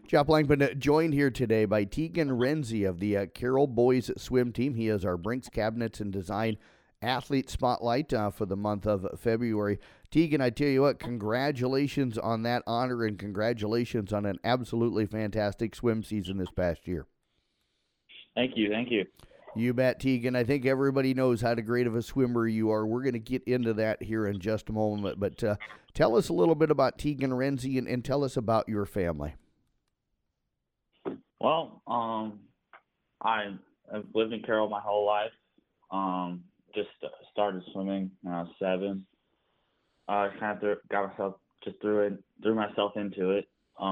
Jeff Langman joined here today by Tegan Renzi of the Carroll Boys Swim Team. He is our Brinks Cabinets and Design Athlete Spotlight for the month of February. Tegan, I tell you what, congratulations on that honor and congratulations on an absolutely fantastic swim season this past year. Thank you. You bet, Tegan. I think everybody knows how great of a swimmer you are. We're going to get into that here in just a moment. But tell us a little bit about Tegan Renzi and tell us about your family. Well, I've lived in Carroll my whole life. Just started swimming when I was 7. I kind of threw myself into it.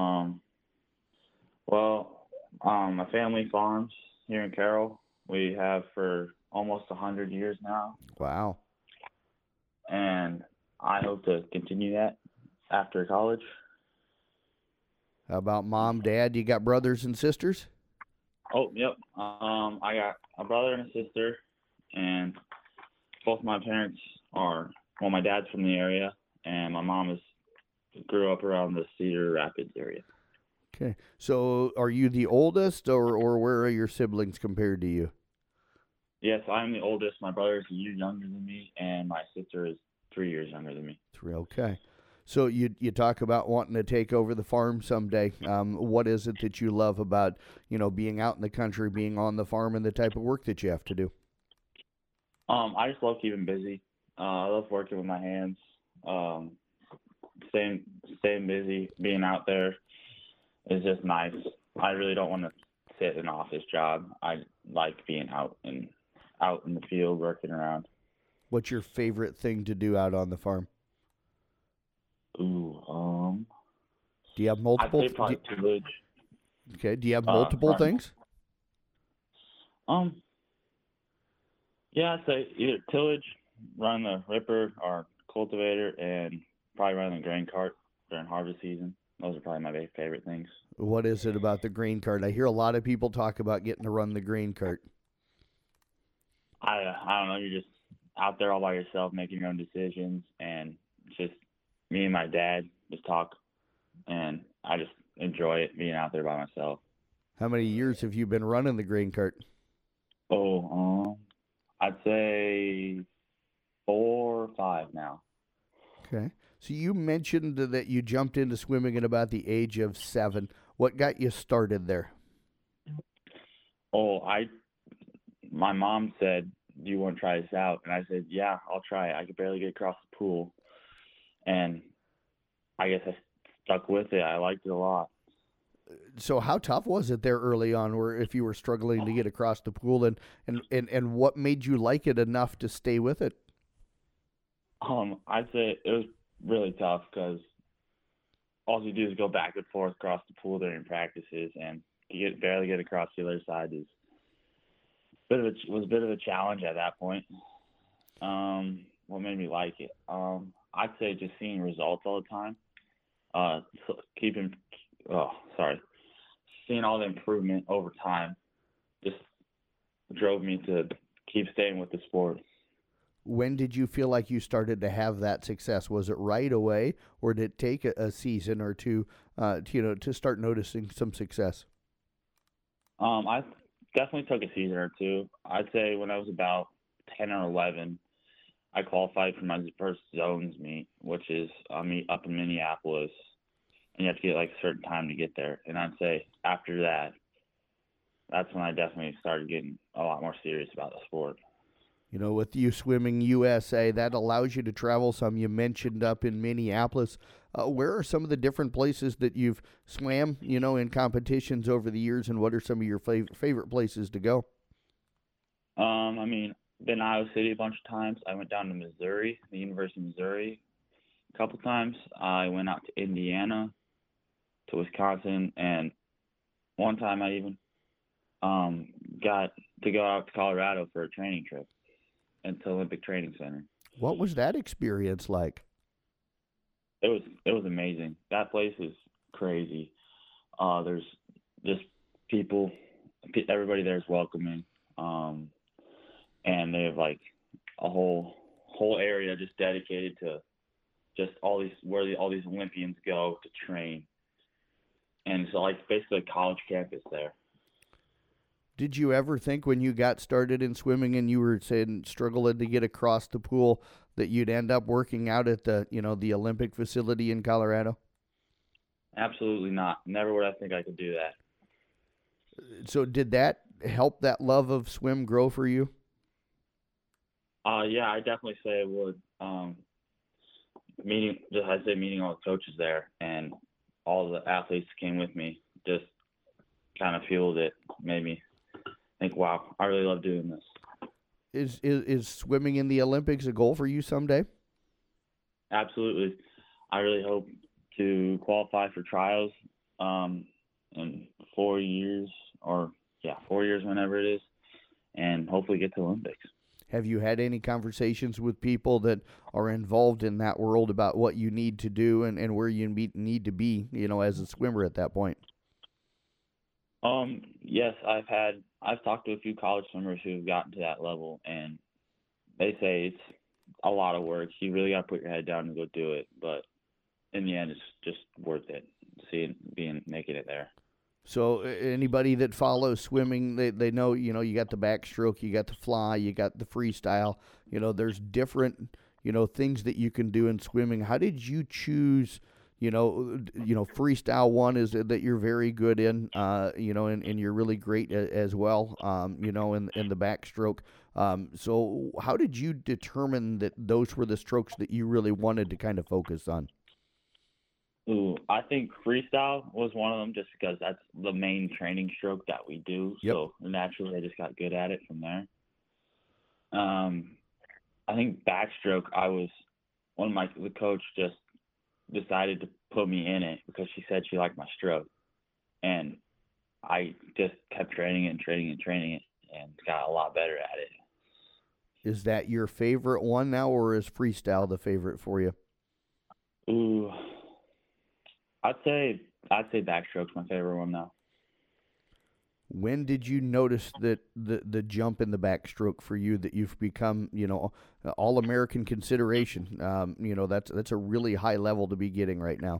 My family farms here in Carroll. We have for almost 100 years now. Wow. And I hope to continue that after college. How about mom, dad? You got brothers and sisters? Oh, yep. I got a brother and a sister, and both my parents my dad's from the area, and my mom grew up around the Cedar Rapids area. Okay. So are you the oldest, or where are your siblings compared to you? Yes, I'm the oldest. My brother is a year younger than me, and my sister is 3 years younger than me. 3, okay. So you talk about wanting to take over the farm someday. What is it that you love about, being out in the country, being on the farm, and the type of work that you have to do? I just love keeping busy. I love working with my hands. Staying busy, being out there is just nice. I really don't want to sit in an office job. I like being out in the field working around. What's your favorite thing to do out on the farm? Do you have multiple? I'd say probably tillage. Okay. Do you have multiple things? Yeah, I'd say either tillage, run the ripper or cultivator, and probably run the grain cart during harvest season. Those are probably my favorite things. What is it about the grain cart? I hear a lot of people talk about getting to run the grain cart. I don't know. You're just out there all by yourself making your own decisions, and just me and my dad just talk, and I just enjoy it being out there by myself. How many years have you been running the grain cart? I'd say 4 or 5 now. Okay. So you mentioned that you jumped into swimming at about the age of 7. What got you started there? My mom said, "Do you want to try this out?" And I said, "Yeah, I'll try it." I could barely get across the pool, and I guess I stuck with it. I liked it a lot. So how tough was it there early on, or if you were struggling to get across the pool, and what made you like it enough to stay with it? I'd say it was really tough because all you do is go back and forth across the pool during practices, and you barely get across the other side was a bit of a challenge at that point. What made me like it? I'd say just seeing results all the time. Seeing all the improvement over time just drove me to keep staying with the sport. When did you feel like you started to have that success? Was it right away, or did it take a season or two, to start noticing some success? I definitely took a season or two. I'd say when I was about 10 or 11, I qualified for my first zones meet, which is a meet up in Minneapolis, and you have to get like a certain time to get there. And I'd say after that's when I definitely started getting a lot more serious about the sport. With you swimming USA, that allows you to travel some. You mentioned up in Minneapolis. Where are some of the different places that you've swam, in competitions over the years, and what are some of your favorite places to go? Been Iowa City a bunch of times. I went down to Missouri, the University of Missouri, a couple times. I went out to Indiana, to Wisconsin, and one time I even got to go out to Colorado for a training trip into Olympic Training Center. What was that experience like? It was amazing. That place is crazy. There's just people, everybody there is welcoming, and they have like a whole area just dedicated to just all these Olympians go to train. And and it's like basically a college campus there. Did you ever think when you got started in swimming and you were saying struggling to get across the pool that you'd end up working out at the Olympic facility in Colorado? Absolutely not. Never would I think I could do that. So did that help that love of swim grow for you? Yeah, I definitely say it would. Meeting all the coaches there and all the athletes came with me just kind of fueled it, made me think, wow, I really love doing this. Is swimming in the Olympics a goal for you someday? Absolutely. I really hope to qualify for trials in 4 years, 4 years whenever it is, and hopefully get to the Olympics. Have you had any conversations with people that are involved in that world about what you need to do and where you need to be, as a swimmer at that point? Yes, I've talked to a few college swimmers who've gotten to that level, and they say it's a lot of work. You really got to put your head down and go do it, but in the end, it's just worth it. Making it there. So anybody that follows swimming, they know, you got the backstroke, you got the fly, you got the freestyle. There's different, things that you can do in swimming. How did you choose, freestyle one is that you're very good in, and you're really great as well, in the backstroke. So how did you determine that those were the strokes that you really wanted to kind of focus on? Ooh, I think freestyle was one of them just because that's the main training stroke that we do. Yep. So naturally I just got good at it from there. I think backstroke, the coach just decided to put me in it because she said she liked my stroke. And I just kept training it and got a lot better at it. Is that your favorite one now, or is freestyle the favorite for you? Ooh, I'd say backstroke's my favorite one now. When did you notice that the jump in the backstroke for you, that you've become, all-American consideration? That's a really high level to be getting right now.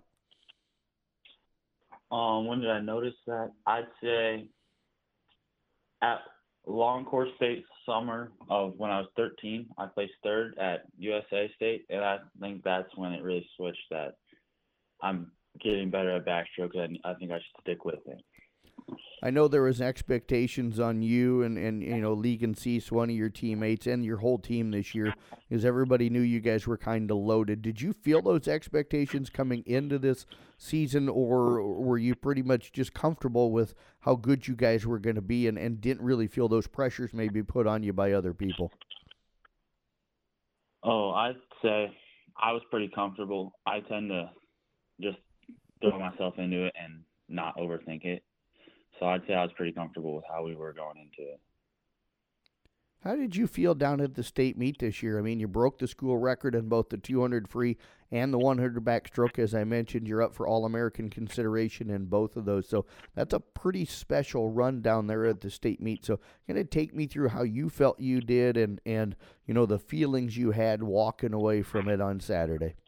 When did I notice that? I'd say at Long Course State summer of when I was 13, I placed third at USA State, and I think that's when it really switched that I'm getting better at backstroke, and I think I should stick with it. I know there was expectations on you and Legan Cease, one of your teammates, and your whole team this year, because everybody knew you guys were kind of loaded. Did you feel those expectations coming into this season, or were you pretty much just comfortable with how good you guys were going to be and didn't really feel those pressures maybe put on you by other people? Oh, I'd say I was pretty comfortable. I tend to just throw myself into it and not overthink it. So I'd say I was pretty comfortable with how we were going into it. How did you feel down at the state meet this year? I mean, you broke the school record in both the 200 free and the 100 backstroke. As I mentioned, you're up for All-American consideration in both of those. So that's a pretty special run down there at the state meet. So can it take me through how you felt you did and the feelings you had walking away from it on Saturday?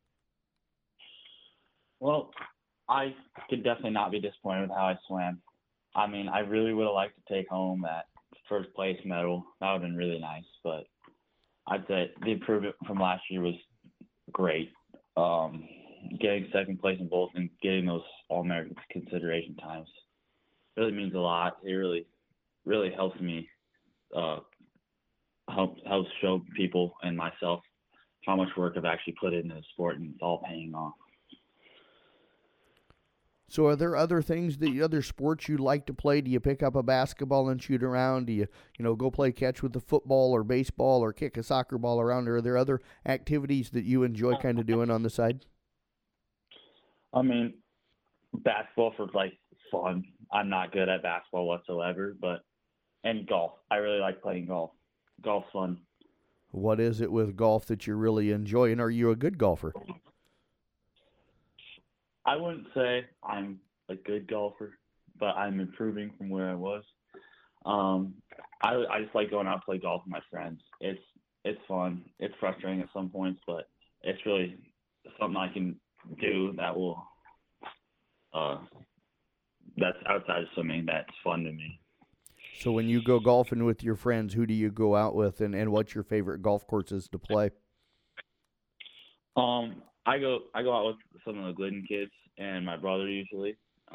Well, I could definitely not be disappointed with how I swam. I mean, I really would have liked to take home that first place medal. That would have been really nice. But I'd say the improvement from last year was great. Getting second place in both and getting those All-American consideration times really means a lot. It really, really helps me helps show people and myself how much work I've actually put into the sport, and it's all paying off. So are there other things, other sports you like to play? Do you pick up a basketball and shoot around? Do you, go play catch with the football or baseball or kick a soccer ball around? Or are there other activities that you enjoy kind of doing on the side? I mean, basketball for, fun. I'm not good at basketball whatsoever, and golf. I really like playing golf. Golf's fun. What is it with golf that you really enjoy, and are you a good golfer? I wouldn't say I'm a good golfer, but I'm improving from where I was. I just like going out to play golf with my friends. It's fun. It's frustrating at some points, but it's really something I can do that will that's outside of swimming that's fun to me. So when you go golfing with your friends, who do you go out with, and what's your favorite golf courses to play? I go out with some of the Glidden kids and my brother usually.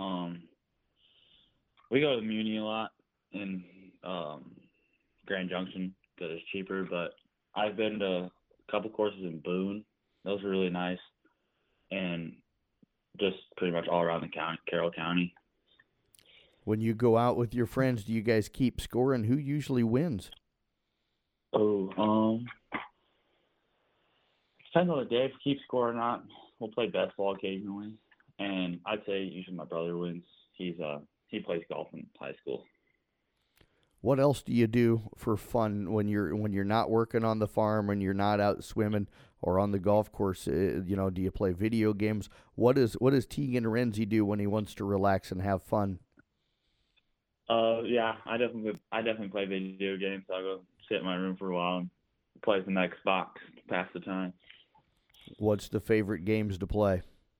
We go to the Muni a lot in Grand Junction because it's cheaper. But I've been to a couple courses in Boone. Those are really nice, and just pretty much all around the county, Carroll County. When you go out with your friends, do you guys keep score, and who usually wins? Oh, depends on the day if we keep score or not. We'll play best ball occasionally, and I'd say usually my brother wins. He plays golf in high school. What else do you do for fun when you're not working on the farm, when you're not out swimming or on the golf course? Do you play video games? What does Tegan Renzi do when he wants to relax and have fun? Yeah, I definitely play video games. I'll go sit in my room for a while and play some Xbox to pass the time. What's the favorite games to play?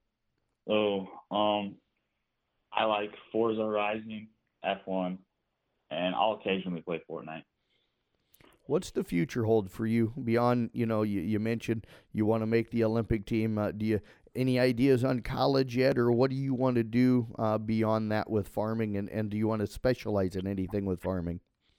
I like Forza Horizon, F1, and I'll occasionally play Fortnite. What's the future hold for you beyond, you mentioned you want to make the Olympic team. Do you any ideas on college yet, or what do you want to do beyond that with farming, and do you want to specialize in anything with farming?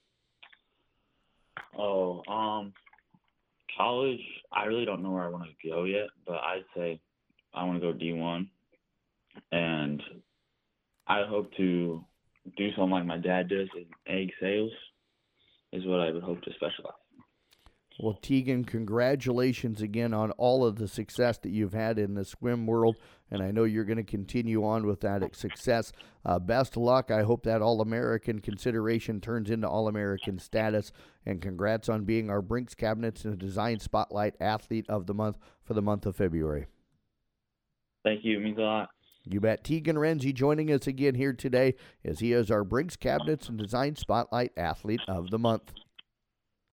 College, I really don't know where I want to go yet, but I'd say I want to go D1, and I hope to do something like my dad does in egg sales is what I would hope to specialize. Well, Tegan, congratulations again on all of the success that you've had in the swim world, and I know you're going to continue on with that success. Best of luck. I hope that All-American consideration turns into All-American status, and congrats on being our Brinks Cabinets and Design Spotlight Athlete of the Month for the month of February. Thank you. It means a lot. You bet. Tegan Renzi joining us again here today as he is our Brinks Cabinets and Design Spotlight Athlete of the Month.